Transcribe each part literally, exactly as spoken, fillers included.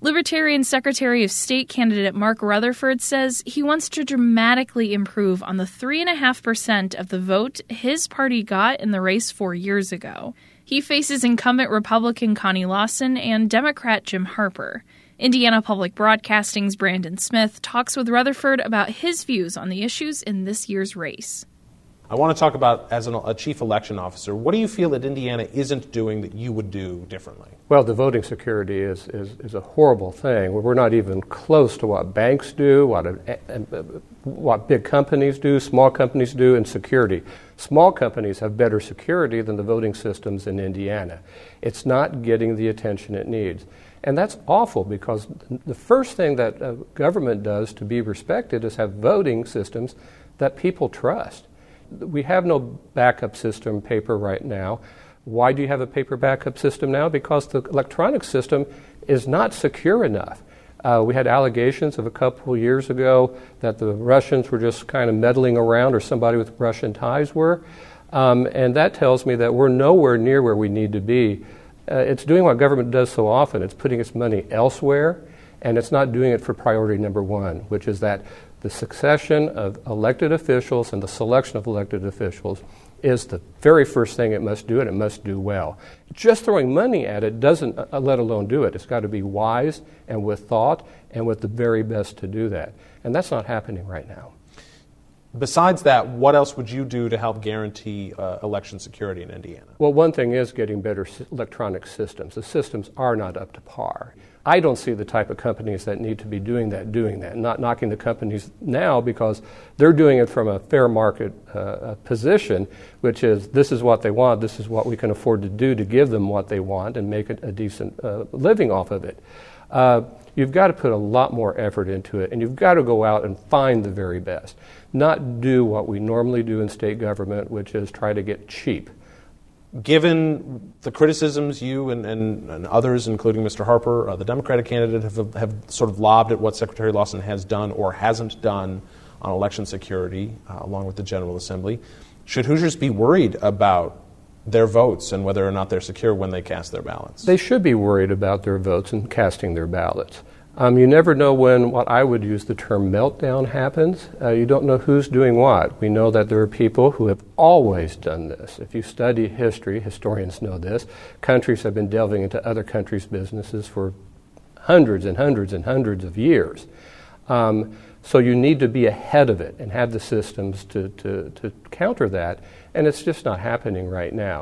Libertarian Secretary of State candidate Mark Rutherford says he wants to dramatically improve on the three point five percent of the vote his party got in the race four years ago. He faces incumbent Republican Connie Lawson and Democrat Jim Harper. Indiana Public Broadcasting's Brandon Smith talks with Rutherford about his views on the issues in this year's race. I want to talk about, as an, a chief election officer, what do you feel that Indiana isn't doing that you would do differently? Well, the voting security is, is, is a horrible thing. We're not even close to what banks do, what, a, what big companies do, small companies do in security. Small companies have better security than the voting systems in Indiana. It's not getting the attention it needs. And that's awful, because the first thing that a government does to be respected is have voting systems that people trust. We have no backup system paper right now. Why do you have a paper backup system now? Because the electronic system is not secure enough. Uh, we had allegations of a couple of years ago that the Russians were just kind of meddling around, or somebody with Russian ties were. Um, and that tells me that we're nowhere near where we need to be. Uh, it's doing what government does so often. It's putting its money elsewhere, and it's not doing it for priority number one, which is that the succession of elected officials and the selection of elected officials is the very first thing it must do, and it must do well. Just throwing money at it doesn't uh, let alone do it. It's got to be wise and with thought and with the very best to do that. And that's not happening right now. Besides that, what else would you do to help guarantee uh, election security in Indiana? Well, one thing is getting better s- electronic systems. The systems are not up to par. I don't see the type of companies that need to be doing that, doing that, not knocking the companies now, because they're doing it from a fair market uh, position, which is this is what they want, this is what we can afford to do to give them what they want and make it a decent uh, living off of it. Uh, you've got to put a lot more effort into it, and you've got to go out and find the very best, not do what we normally do in state government, which is try to get cheap. Given the criticisms you and, and, and others, including Mister Harper, uh, the Democratic candidate, have, have sort of lobbed at what Secretary Lawson has done or hasn't done on election security, uh, along with the General Assembly, should Hoosiers be worried about their votes and whether or not they're secure when they cast their ballots? They should be worried about their votes and casting their ballots. Um, you never know when what I would use the term meltdown happens. Uh, you don't know who's doing what. We know that there are people who have always done this. If you study history, historians know this. Countries have been delving into other countries' businesses for hundreds and hundreds and hundreds of years. Um, so you need to be ahead of it and have the systems to, to, to counter that, and it's just not happening right now.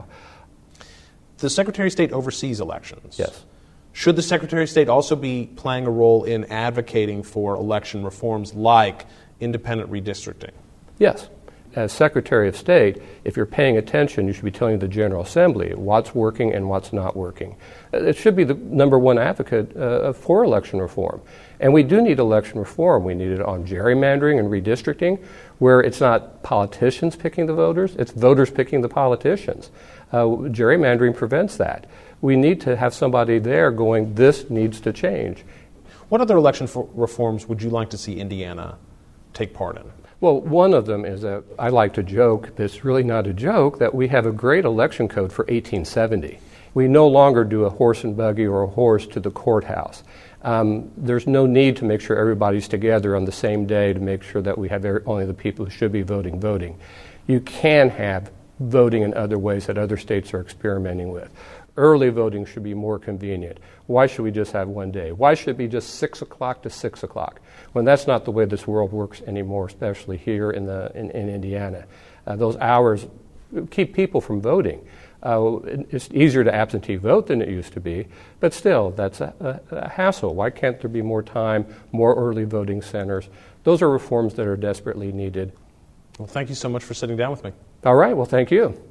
The Secretary of State oversees elections. Yes. Should the Secretary of State also be playing a role in advocating for election reforms like independent redistricting? Yes. As Secretary of State, if you're paying attention, you should be telling the General Assembly what's working and what's not working. It should be the number one advocate uh, for election reform. And we do need election reform. We need it on gerrymandering and redistricting, where it's not politicians picking the voters, it's voters picking the politicians. Uh, gerrymandering prevents that. We need to have somebody there going, this needs to change. What other election for reforms would you like to see Indiana take part in? Well, one of them is that I like to joke, but it's really not a joke, that we have a great election code for eighteen seventy. We no longer do a horse and buggy or a horse to the courthouse. Um, there's no need to make sure everybody's together on the same day to make sure that we have only the people who should be voting, voting. You can have voting in other ways that other states are experimenting with. Early voting should be more convenient. Why should we just have one day? Why should it be just six o'clock to six o'clock? When that's not the way this world works anymore, especially here in the in, in Indiana. Uh, those hours keep people from voting. Uh, it's easier to absentee vote than it used to be, but still, that's a, a, a hassle. Why can't there be more time, more early voting centers? Those are reforms that are desperately needed. Well, thank you so much for sitting down with me. All right, well, thank you.